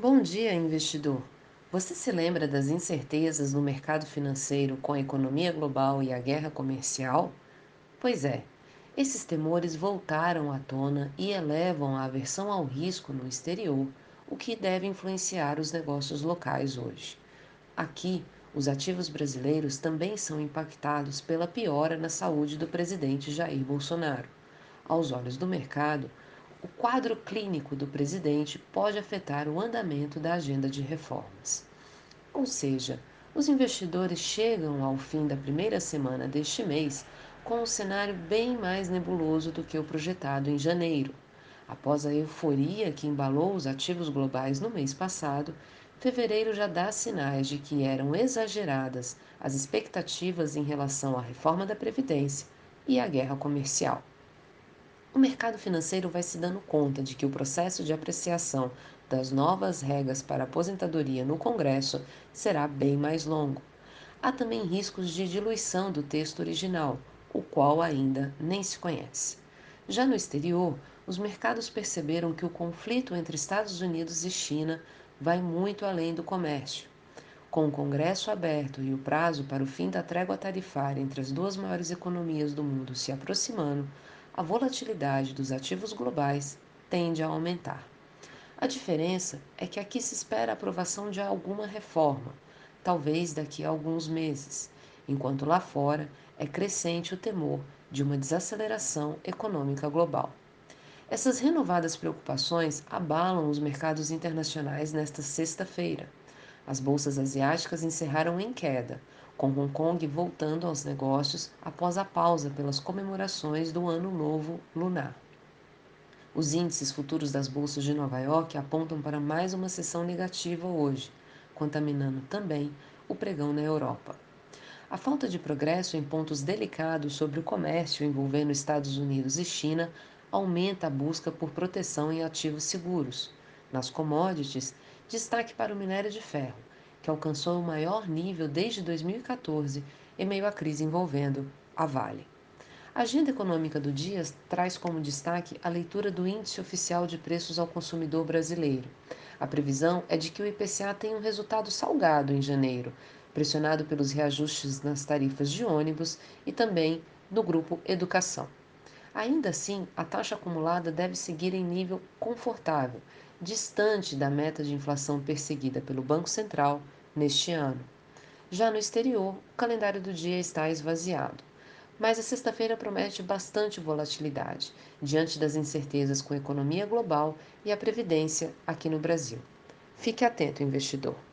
Bom dia, investidor. Você se lembra das incertezas no mercado financeiro com a economia global e a guerra comercial? Pois é, esses temores voltaram à tona e elevam a aversão ao risco no exterior, o que deve influenciar os negócios locais hoje. Aqui, os ativos brasileiros também são impactados pela piora na saúde do presidente Jair Bolsonaro. Aos olhos do mercado, o quadro clínico do presidente pode afetar o andamento da agenda de reformas. Ou seja, os investidores chegam ao fim da primeira semana deste mês com um cenário bem mais nebuloso do que o projetado em janeiro. Após a euforia que embalou os ativos globais no mês passado, fevereiro já dá sinais de que eram exageradas as expectativas em relação à reforma da Previdência e à guerra comercial. O mercado financeiro vai se dando conta de que o processo de apreciação das novas regras para a aposentadoria no Congresso será bem mais longo. Há também riscos de diluição do texto original, o qual ainda nem se conhece. Já no exterior, os mercados perceberam que o conflito entre Estados Unidos e China vai muito além do comércio. Com o Congresso aberto e o prazo para o fim da trégua tarifária entre as duas maiores economias do mundo se aproximando, a volatilidade dos ativos globais tende a aumentar. A diferença é que aqui se espera a aprovação de alguma reforma, talvez daqui a alguns meses, enquanto lá fora é crescente o temor de uma desaceleração econômica global. Essas renovadas preocupações abalam os mercados internacionais nesta sexta-feira. As bolsas asiáticas encerraram em queda, com Hong Kong voltando aos negócios após a pausa pelas comemorações do Ano Novo Lunar. Os índices futuros das bolsas de Nova York apontam para mais uma sessão negativa hoje, contaminando também o pregão na Europa. A falta de progresso em pontos delicados sobre o comércio envolvendo Estados Unidos e China aumenta a busca por proteção em ativos seguros. Nas commodities, destaque para o minério de ferro, que alcançou o maior nível desde 2014 em meio à crise envolvendo a Vale. A agenda econômica do dia traz como destaque a leitura do Índice Oficial de Preços ao Consumidor Brasileiro. A previsão é de que o IPCA tenha um resultado salgado em janeiro, pressionado pelos reajustes nas tarifas de ônibus e também do grupo Educação. Ainda assim, a taxa acumulada deve seguir em nível confortável, distante da meta de inflação perseguida pelo Banco Central neste ano. Já no exterior, o calendário do dia está esvaziado. Mas a sexta-feira promete bastante volatilidade, diante das incertezas com a economia global e a previdência aqui no Brasil. Fique atento, investidor.